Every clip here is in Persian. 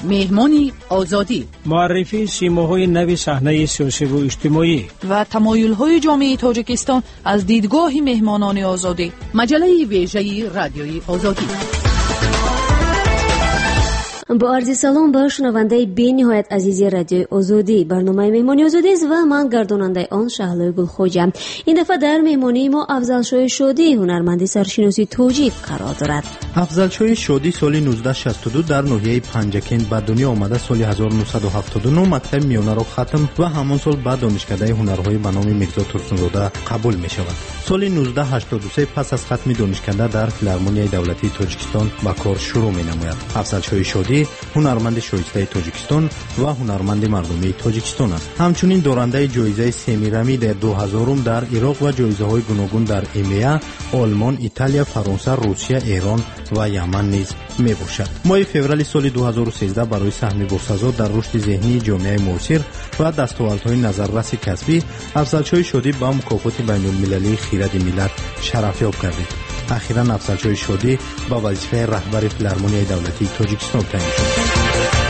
مهمانی آزادی، معرفی سیماهای نو صحنه سیاسی و اجتماعی و تمایل‌های جامعه تاجیکستان از دیدگاه مهمانان آزادی. مجله ویژه رادیوی آزادی. با عرض سلام به شنونده بی نهایت عزیزی رادیوی آزادی، برنامه مهمانی آزادی است و من گرداننده آن شهلا گلخوجم. این دفعه در مهمانی ما افضل شودی، هنرمند سرشناسی توجیک قرار دارد. افضل شودی سال 1962 در ناحیه پنجکند به دنیا آمده. سال 1979 مکتب میانه را ختم و همان سال به دانشکده هنرهای به نام میرزا ترسونزاده قبول می شود. سال 1983 پس از ختم دانشکده در فیلارمونیای دولتی تاجیکستان به کار شروع می نماید. افضل شودی هنرمند شایسته تاجیکستان و هنرمند مردمی تاجیکستان است. همچنین دارنده جایزه سمیرمی در 2000 در عراق و جایزه‌های گوناگون در ایمیا، آلمان، ایتالیا، فرانسه، روسیه، ایران و یمن نیز میباشد. ماه فوریه سال 2013 برای سهم باسزا در رشد ذهنی جامعه معاصر و دستاوردهای نظررس کسبی افضل شودی با مکافات بین‌المللی خیرات ملت شرفیاب گردید. اخیراً افضل شودی با وظیفه رهبر فیلارمونیای دولتی تاجیکستان تعیین شد.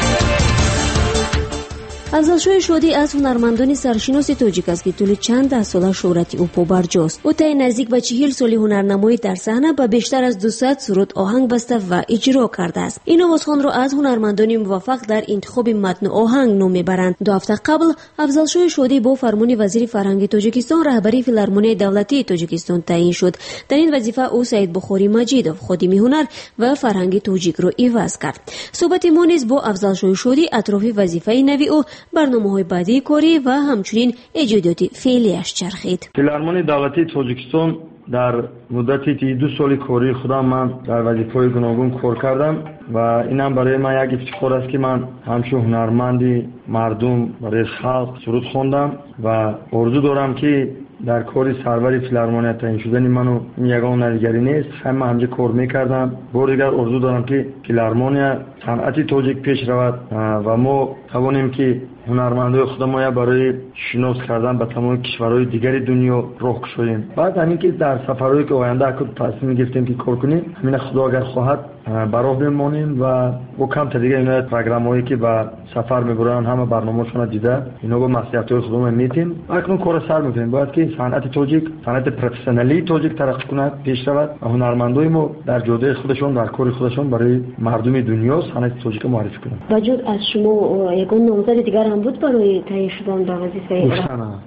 افضل شودی از هنرمندان سرشناس تاجیک است که طول چند ده ساله شهرت او پابرجاست. او تا نزدیک به 40 سال هنرنمایی در صحنه با بیشتر از 200 سرود آهنگ بسته و اجرا کرده است. این آوازخوان را از هنرمندان موفق در انتخاب متن آهنگ نام میبرند. 2 هفته قبل افضل شودی با فرمان وزیر فرهنگ تاجیکستان رهبری فیلارمونیای دولتی تاجیکستان تعیین شد. در این وظیفه او سید بخاری مجیدوف خادم هنر و فرهنگ تاجیک را عوض کرد. صحبت ما نیز با افضل شودی اطراف وظیفه نوی او، برنامه‌های بعدی کاری و همچنین ایجادات فعلیش چرخید. فیلارمونی دولتی تاجیکستان در مدتی 2 سال کاری خودم من در وظیفه‌های گوناگون کار کردم و اینم برای من یک افتخار است که من همچون هنرمندی مردم برای خلق سرود خواندم و آرزو دارم که در کاری سرور فیلارمونی تعیین شدن منو یگانه نگری نیست، همه همجا کار میکردم. بار دیگر آرزو دارم که فیلارمونی صنعت تاجیک پیش رود و ما توانیم که هنرمندای خودمون برای شناس کردن به تمام کشورهای دیگر دنیا راه کشیم. بعد همین که در سفرهایی که آینده اکو تصمیم گرفتیم که کار کنیم، همین خدا اگر خواهد براه بمانیم و با کم تا دیگه اینا پروگرامایی که با سفر میبرن همه برنامه‌شون دیده اینا با مسئولیت‌های خودمون میتیم اکنون کار سر می‌کنیم. باید که صنعت تاجیک، صنعت پروفسیونالی تاجیک ترقی کنه، پیش رود و هنرمندای ما در جاده خودشون در کار خودشون برای مردم دنیا صنعت تاجیک معرفی کنن. وجود از شما یگان نامزد دیگر هم بود برای تعیین شدن به وظیفه؟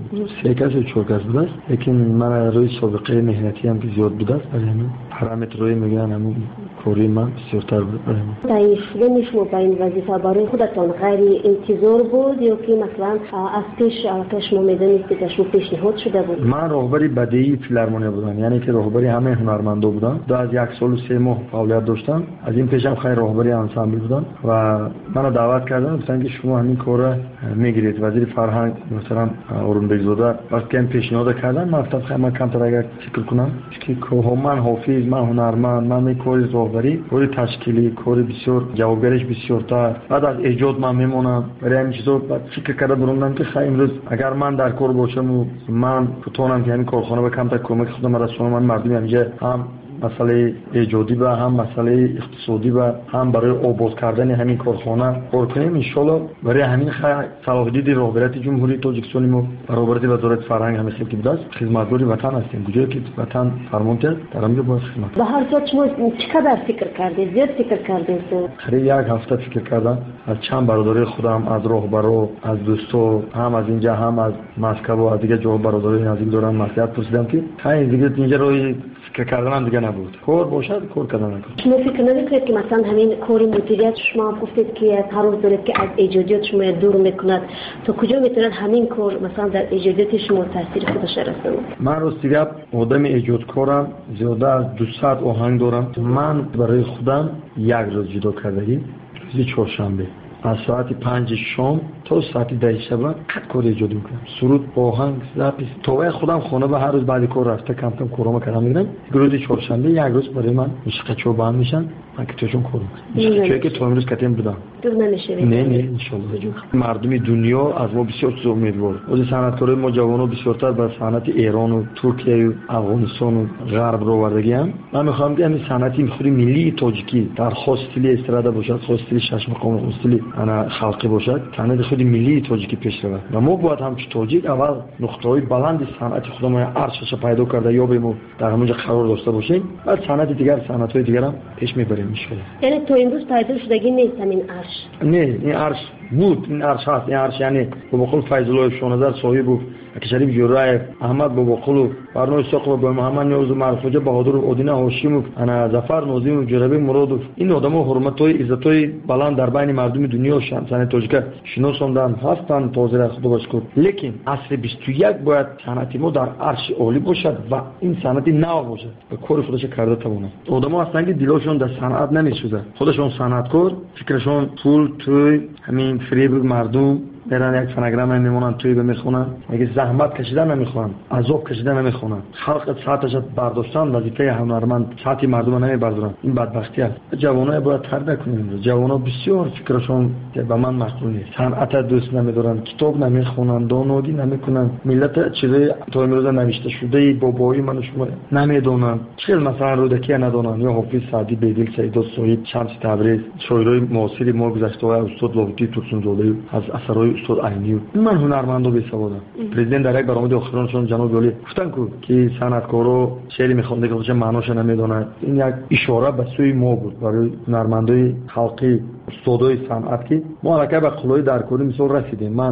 سه کس و 4 کس بود، لیکن من روی سابقه مهنتی هم که زیاد بود است، برای همین پارامترهای میگن همون کاری من بسیارتر بود. برای من تعیین شدن شما به این وظیفه برای خودتان غیر انتظار بود یا که مثلا از پیش شما میدونید که شما پیشنهاد شده بود؟ من راهبری بدیعی فیلارمونی بودم، یعنی که راهبری همه هنرمندا بودم. بعد از 1 سال و 3 ماه فعالیت داشتم. از این پیشم خیلی راهبری انسامبل بودم و منو دعوت کردن گفتن که شما همین کارو میگیرید. وزیر فرهنگ محترم اورنبک زاده وقتی پیشنهاد کردن من گفتم خیلی من کم تر اگر فکر کنم که من حافظ، من هنرمند، من میکوری راهبری، کاری تشکیلی، کاری بسیار جوابگرش بسیارتر. بعد از ایجاد من میمونم برای همین چیزا بعد فکر کردم بروندم که خیلی امروز اگر من در کار باشم و من بتونم که همین کارخانه به کم تر کمک خودم رسونم، من مردم اینجا هم مسئله ایجادی و هم مسئله اقتصادی و هم برای آباد کردن همین کارخانه کار کنیم. ان شاءالله برای همین صلاحیت راهبریت جمهوری تاجیکستان ما برابر وزارت فرهنگ همیشه که بوده خدمتگار وطن هستیم. کجایی که وطن فرمان کرد در همین باید خدمت. به هر صورت شما چقدر فکر کردید؟ زیاد فکر کردید؟ خیلی 1 هفته فکر کردم. از چند برادری خودم، از راهبرا، از دوستا، هم از اینجا هم از مسکو و از دیگه جا برادری نزدیک دارم مصلحت پرسیدم که خیلی دیگه اینجا روی فکر کردن دیگه نبود. کار باشد کار کردن. شما فکر نمی‌کنید که مثلا همین کاری مدیریت شما گفتید که هر روز دارید که از ایجادیات شما دور میکند، تا کجا میتونه همین کار مثلا در ایجادیات شما تاثیر خودش رسونه؟ من راستیگه آدم ایجادکارم، زیاده از 200 آهنگ دارم. من برای خودم 1 روز جدا کردگی روز چهارشنبه از ساعت 5 شام تا ساعت 10 شب قد کار ایجاد میکنم، سرود، آهنگ، زاپیس. تا خودم خونه به هر روز بعد کار رفته کم کم کارامو کردم میرم. روز چهارشنبه یک روز برای من موسیقی چوبان میشن، من که توشون کار میکنم. چون که تو امروز کاتیم بودم. دور نمیشه. نه ان شاء الله. مردم دنیا از ما بسیار امیدوار. از صنعتکارای ما جوانو بسیارتر به صنعت ایران و ترکیه و افغانستان و غرب رو آوردگیم. من میخوام که همین صنعتی میخوری ملی تاجیکی در خاص استیلی استراده باشد، خاص استیلی شش مقام استیلی انا خلقی باشد، صنعت خود ملی تاجیکی پیش رود. و ما باید هم تاجیک اول نقطه‌های بلند صنعت خودمون ارشش پیدا کرده یا بیم در همونجا قرار داشته باشیم، بعد صنعت دیگر صنعت‌های دیگر هم پیش میبریم ان شاء الله. یعنی تو امروز پیدا شدگی نیست همین ارش؟ نه این ارش بود، این ارش هست. این ارش یعنی بابا فیض الله شونزر صاحب بود، شریف جورایف، احمد باباقلو، برنامه ساقو با محمد نیاز و معرفوجه بهادر و اودینه هاشیموف، انا ظفر نازیم و جربی مرادوف، این آدم‌ها حرمت‌های عزت‌های بلند در بین مردم دنیا صنعت تاجیک شناساندن هستند. تازه خدا باشکر. لیکن عصر 21 باید صنعت ما در عرش عالی باشد و این صنعت نو باشد و کار خودش کرده تواند. آدم‌ها اصلا که دلشون در صنعت نمی‌سوزه، خودشون صنعتکار، فکرشون پول توی همین فریب مردم میرن، یک فنگرام میمونن توی میخونن، میگه زحمت کشیدن نمیخوان، عذاب کشیدن نمیخوان، خلق ساعتش برداشتن وظیفه هنرمند ساعتی مردم نمیبردارن. این بدبختی است. جوانای باید تربیت کنیم. جوانا بسیار فکرشون که به من مخلوق نیست، صنعت دوست نمیدارن، کتاب نمیخونن، دانایی نمیکنن، ملت چیزای تا امروز نوشته شده بابایی من شما نمیدونن، چه مثلا رودکی ندونن، یا حافظ سعدی، بیدل سعید صاحب، شمس تبریز، شاعرای معاصر ما گذشته استاد لاوتی توسنزاده از اثرای استاد عینی. من هنرمندو بیسوادم. پرزیدنت در یک برنامه آخرانشون جناب ولی گفتن که صنعتکارا شعری میخونده که خودش معناش نمیدونن. این یک اشاره به سوی ما بود برای هنرمندای خلقی، استادای صنعت که ما الکی به قلای درکاری مثال رسیدیم. من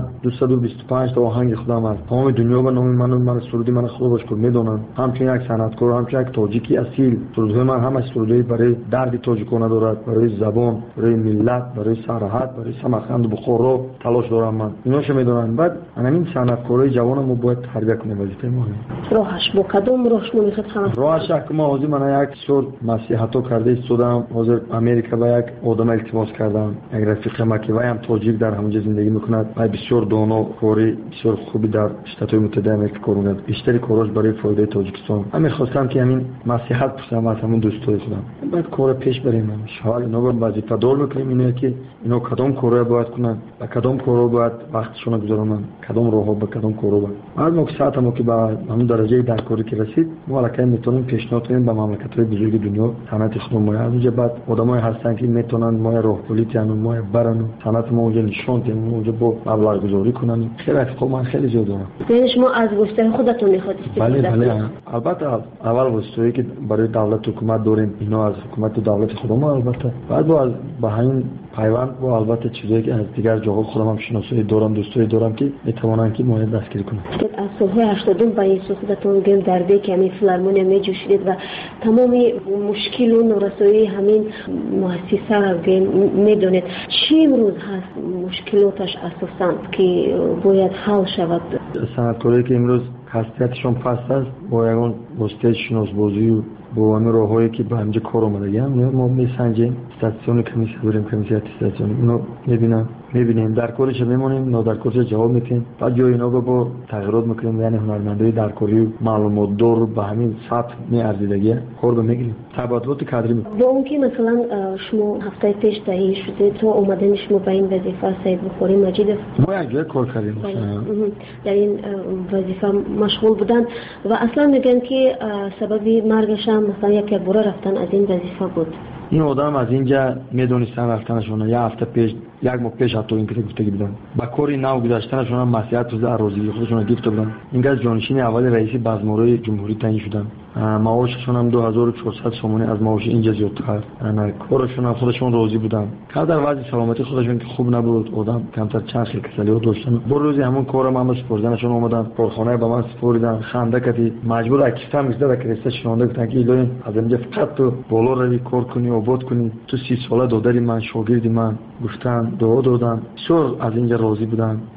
225 تا آهنگ خودم از تمام دنیا به نام من سرودی من خدا باشکر میدونن. همچنین یک صنعتکار، همچنین یک تاجیکی اصیل، سرودهای من همش سرودی برای درد تاجیکانه دارد، برای زبان، برای ملت، برای سرحد، برای سمرقند و بخارا تلاش دارم من. ایناشو میدونن. بعد همین صنعتکارای جوانمو باید تربیت کنیم. وظیفه ما راهش با کدوم راهش میخواد خلاص؟ راهش که ما حاضر من یک سر نصیحتو کرده استودم، حاضر امریکا با یک آدم التماس کردم، یک رفیق ما که وای هم تاجیک در همونجا زندگی میکند، وای بسیار دانا کاری بسیار خوبی در شتات‌های متحده آمریکا کار می‌کند، بیشتری کاراش برای فایده تاجیکستان. من خواستم که همین نصیحت بکنم از همون دوستای خودم، بعد کار پیش بریم. حالا اینا رو وظیفه دار میکنیم اینه که اینا کدام کارا باید کنن و کدام کارا باید وقتشون گذارونن، کدام راهها به کدام کارا باید. بعد ما که ساعت ما که به همون درجه در کاری که رسید، ما الکی میتونیم پیشنهاد کنیم به مملکت‌های بزرگ دنیا صنعت خودمون. از اونجا بعد آدمایی هستن که میتونن ما راه پلیتن، ما برن صنعت ما اونجا نشون بدیم، اونجا با مبلغ گذاری کنن. خیلی خوب، من خیلی زیاد دارم. یعنی شما از وسیله خودتون میخواد استفاده کنید؟ بله البته اول وسیله که برای دولت حکومت داریم، اینا از حکومت و دولت خودمون البته. بعد با همین پیوند با البته چیزایی که از دیگر جاها خودم هم شناسایی دارم، دوستایی دارم که میتوانن که ما دستگیری کنن. از سالهای 80 با این خودتون گم درده که همین فیلارمونی میجوشید و تمام مشکل و نارسایی همین مؤسسه را میدونید. چی امروز هست مشکلاتش اساساً که باید حل شود؟ صنعتکارایی که امروز خاصیتشون پست است، با یگان واسطه شناسبازی و با همه راههایی که به همجا کار اومده ما میسنجیم. استاسیون کمیسیون داریم، کمیسیون استاسیون، اینو میبینیم در کارش میمونیم، نه در کارش جواب میدیم. بعد جای اینا رو با تغییرات میکنیم. یعنی هنرمندای در کاری و معلومات دار به همین سطح میارزیدگی کار رو میگیریم، تبادلات کادری میکنیم. با اون که مثلا شما هفته پیش تهیه شده تو اومدن شما به این وظیفه سید بخاری مجید ما یک جای کار کردیم در این وظیفه مشغول بودن و اصلا میگن که سبب مرگش هم مثلا یک بار رفتن از این وظیفه بود. این آدم از اینجا میدونستن رفتنشون یه هفته پیش، یک ماه پیش حتی این که گفتگی بودن با کاری نو گذاشتنشون هم مسئولیت روز اراضی خودشون گرفته بودن. اینجا جانشین اول رئیس بزمارای جمهوری تعیین شدن. معاششون هم 2400 سومونی از معاش اینجا زیادتر. کارشون هم خودشون راضی بودن. در وضع سلامتی خودشون که خوب نبود، آدم کمتر چند خیلی کسلیات داشتن. با روزی همون کارم هم سپردنشون اومدن، کارخانه به من سپردن. خنده کردی مجبور اکستم میشد که رئیس شونده گفتن که ایلای از اینجا فقط تو بالا روی کار کنی، آباد کنی. تو 30 ساله دادری من، شاگردی من، گفتن دعا دادن. بسیار از اینجا راضی بودن.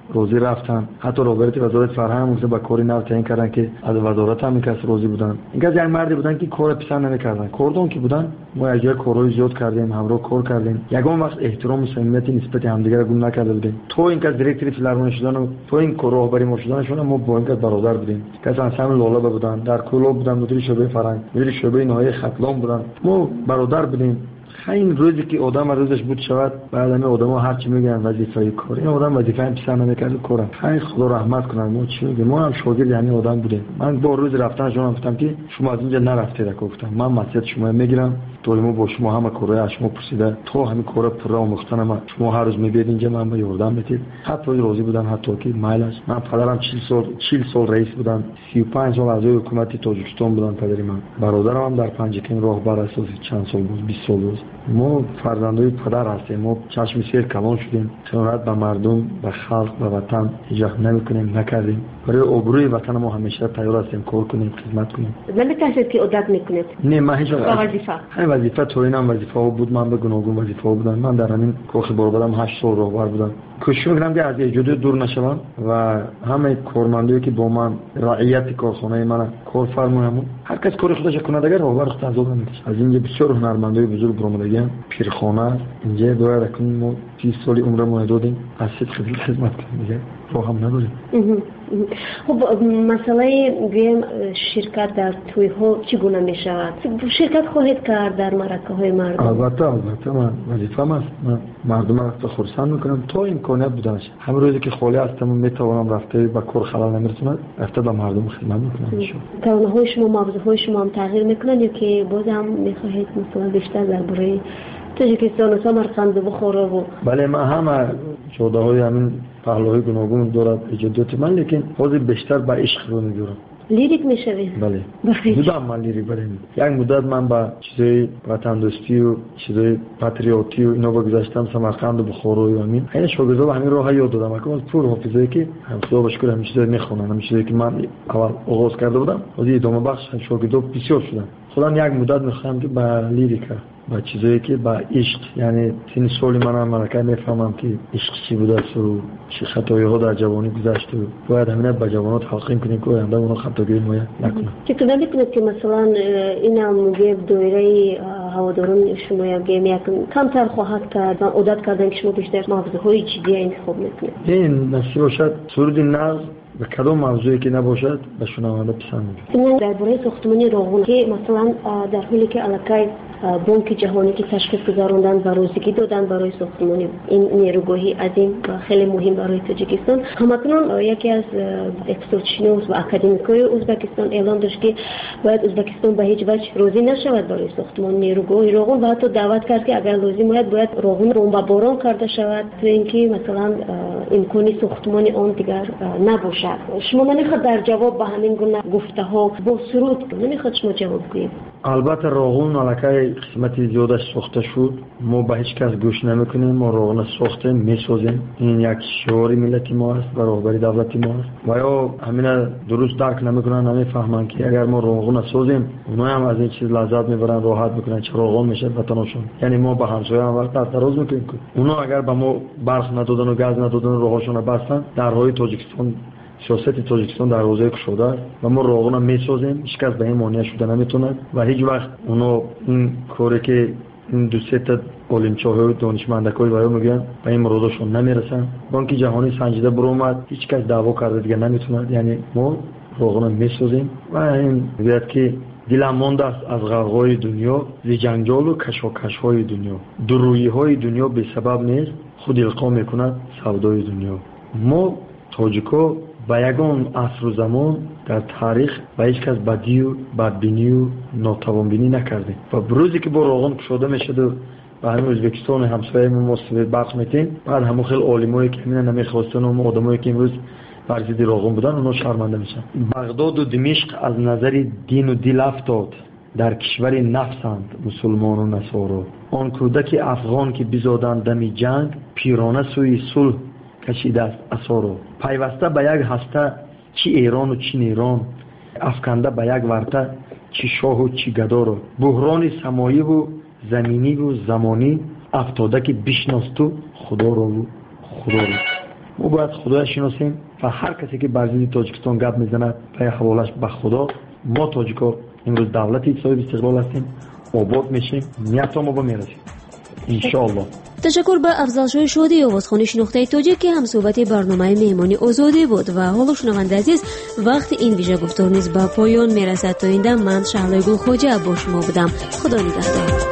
روزی رفتن، حتی رابطه وزارت فرهنگ با کاری نو تعیین کردن که از وزارت هم کس روزی بودن. اینکه یک مردی بودن که کار پسند نمی‌کردن. کردون که بودن ما اجازه کارهای زیاد کردیم، همراه کار کردیم. یگان وقت احترام و صمیمیت نسبت همدیگر گم نکرده بودیم. تو اینکه دیرکتری فیلارمونی شدن و تو این کار راهبری ما شدنشون ما با اینکه برادر بودیم. کسان هم لاله بودن، در کلوب بودن، مدیر شعبه فرهنگ، مدیر شعبه نهایی خطلان بودن. ما برادر بودیم. این روزی که آدم روزش بود شود بعد همه آدما هر چی میگن وظیفه کار، این آدم وظیفه پسند نمیکرد کار. خیلی خدا رحمت کنه. ما چی میگیم، ما هم شاگرد یعنی آدم بودیم. من با روز رفتنشون گفتم که شما از اینجا نرفتید، گفتم من مسئله شما میگیرم، تو ما با شما همه کارهای شما پرسیده، تو همین کارا پر آموختن ما شما هر روز میبینید اینجا من به یاردم میدید. حتی راضی بودن، حتی که مایلش من پدرم 40 سال رئیس بودن، 35 سال اعضای حکومت تاجیکستان بودن پدری من. برادرم هم در پنجکن راهبر اساس چند سال بود، 20 سال بود. ما فرزندای پدر هستیم. ما چشم سیر کلان شدیم، خیانت به مردم، به خلق، به وطن هیچ نمیکنیم، نکردیم. برای آبروی وطن ما همیشه تیار هستیم کار کنیم، خدمت کنیم. نمی‌تونید که عادت میکنید؟ نه من هیچ وظیفه. همین وظیفه تو اینم وظیفه بود. من به گوناگون وظیفه بودم. من در همین کوخ برادرم 8 سال راهبر بودم. کوشش می‌کردم که از ایجاد دور نشوم و همه کارمندایی که با من رعیت کارخانه من کار فرمایند هر کس کار خودش کنه، دیگر راهبر خود از اون نمیشه. از اینجا بسیار هنرمندای بزرگ برآمدگان پیرخانه اینجا باید کنیم. ما 30 سال عمرمون دادیم، از خدمت کنیم دیگه راه هم نداریم. خب مسئله گیم شرکت در توی ها چگونه می شود؟ شرکت خواهید کرد در مرکه های مردم؟ البته من وظیفه‌م است. من مردم را خرسند میکنم تا امکانیت بودنش. همین روزی که خالی هستم میتوانم رفته با کار خلل نمیرسوند رفته به مردم خدمت میکنم. توانایی شما، موضوعهای شما هم تغییر میکنن یا که باز هم میخواهید مثلا بیشتر درباره تاجیکستان و سمرقند بخوره و بله من همه جاده های همین پهلوهای گوناگون دارد ایجادات من، لیکن حاضر بیشتر با عشق رو میگیرم. لیریک میشوید؟ بله بودم من لیریک. بله یک مدت من با چیزای وطن دوستی و چیزای پاتریوتی و اینا بگذاشتم، سمرقند و بخارا و همین. این شاگردا به همین راه یاد دادم. اگه پور حافظه که خدا بشکر همین چیزا میخونن، همین چیزایی که من اول آغاز کرده بودم حاضر ادامه بخش شاگردا بسیار شدن. خودم یک مدت میخوام که با لیریکا با چیزایی که با عشق، یعنی سین سالی من ملکه میفهمم که عشق چی بوده است و چه خطایی ها در جوانی گذشته و باید همینه به جوانات تلقین کنیم که آینده اونا خطاگیری ما نکنن. چطور نمیتونید که مثلا این هم دایره هواداران شما یا کمتر خواهد کرد و عادت کردن که شما بیشتر موضوعهای جدی انتخاب میکنید؟ این نصیب باشد سرود نغز و کدام موضوعی که نباشد به شنونده پسند میاد. درباره ساختمان راهون که مثلا در حالی که الکی بانک جهانی که تشخیص گذاروندن و روزگی دادن برای ساختمان این نیروگاهی عظیم و خیلی مهم برای تاجیکستان، همکنون یکی از اقتصادشناس و اکادمیکای ازبکستان اعلام داشت که باید ازبکستان به هیچ وجه راضی نشود برای ساختمان نیروگاهی راهون و حتی دعوت کرد که اگر لازم باید راهون بمباران کرده شود تو اینکه مثلا امکانی ساختمان آن دیگر نباشد. شما نمیخواد در جواب به همین گونه گفته ها با سرود نمیخواد شما جواب بدید؟ البته راهون الکی قسمتی زیادش ساخته شد، ما به هیچ کس گوش نمیکنیم. ما راهون ساخته میسازیم. این یک شعار ملتی ما است و راهبری دولتی ما است و یا همین درست درک نمیکنن، نمیفهمن که اگر ما راهون سازیم اونا هم از این چیز لذت میبرن، راحت میکنن چه راهون میشه وطنشون. یعنی ما به همسایه هم وقت دراز میکنیم که اونا اگر به ما برق ندادن و گاز ندادن راهشون بستن، درهای تاجیکستان سیاست تاجیکستان در حوزه کشوده است و ما راهون هم میسازیم. هیچ کس به این مانع شده نمیتونه و هیچ وقت اونا این کاری که این دو سه تا علمچاهای دانشمندکای وایو میگن به این مرادشون نمیرسن. بانک جهانی سنجیده برآمد، هیچ کس دعوا کرده دیگه نمیتونه. یعنی ما راهون هم میسازیم و این میگه که دلم مانده است از غرقهای دنیا، زی جنجال و کشاکش‌های دنیا. درویی‌های دنیا به سبب نیست، خود القا میکند سودای دنیا. ما تاجیکا با یگان عصر و زمان در تاریخ و هیچ کس بدی و بدبینی و ناتوانبینی نکرده و بروزی که با راهون کشاده میشد و به همین ازبکستان همسایه ما بخش میتیم، بعد همون خیلی عالمایی که همین نمیخواستن و آدمایی که امروز بر ضد راهون بودن اونا شرمنده میشن. بغداد و دمشق از نظر دین و دل افتاد، در کشور نفسند مسلمان و نصارا. آن کودک افغان که بزادند دم جنگ، پیرانه سوی صلح کشیده است اسارو. پیوسته به یک هسته چی ایران و چی نیران، افکنده به یک ورته چی شاه و چی گدارو. بحران سمایی و زمینی و زمانی، افتاده که بشناس تو خدا رو و خدا رو. ما باید خدا شناسیم و هر کسی که بر ضد تاجیکستان گپ میزند پای حوالش به خدا. ما تاجیکا امروز دولتی صاحب استقلال هستیم، آباد میشیم، نیت ما با میرسیم ان شاء الله. تشکر به افضل شادی آوازخوانش نقطه تاجیک که هم صحبت برنامه مهمانی آزادی بود و حالا شنونده عزیز وقت این ویژه گفتار نیز به پایان میرسد. تا اینده من شهلا گل خواجه با شما بودم. خدا نگهدار.